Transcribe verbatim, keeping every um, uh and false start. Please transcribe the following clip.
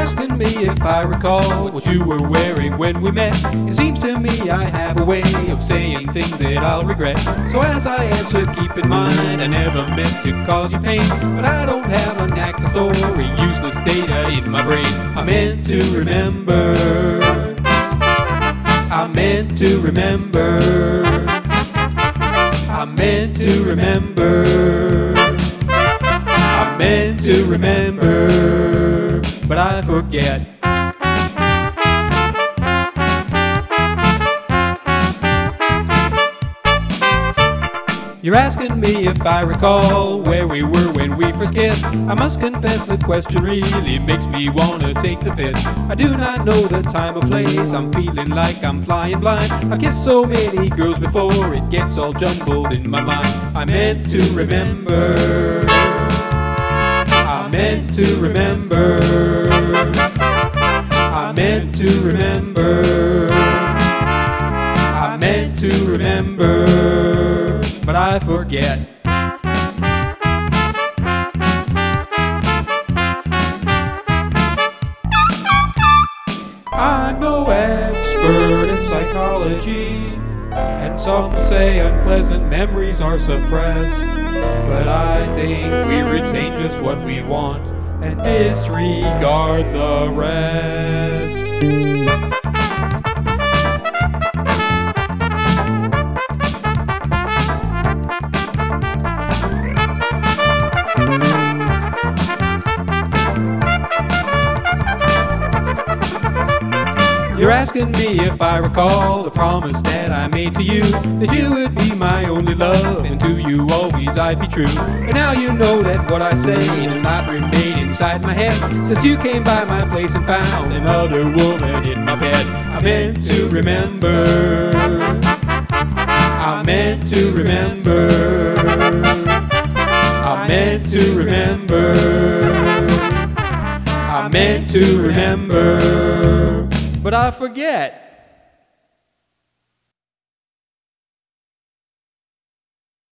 asking me if I recall what you were wearing when we met. It seems to me I have a way of saying things that I'll regret. So as I answer, keep in mind I never meant to cause you pain, but I don't have a knack for storing useless data in my brain. I meant to remember, I meant to remember, I meant to remember, I meant to remember, but I forget. You're asking me if I recall where we were when we first kissed. I must confess the question really makes me want to take the piss. I do not know the time or place, I'm feeling like I'm flying blind. I've kissed so many girls before, it gets all jumbled in my mind. I meant to remember, I meant to remember, I meant to remember, I meant to remember, but I forget. I'm no expert in psychology, and some say unpleasant memories are suppressed, but I think we retain just what we want and disregard the rest. You're asking me if I recall the promise that I made to you, that you would be my only love, and to you always I'd be true. But now you know that what I say does not remain inside my head, since you came by my place and found another woman in my bed. I meant to remember, I meant to remember, I meant to remember, I meant to remember, but I forget.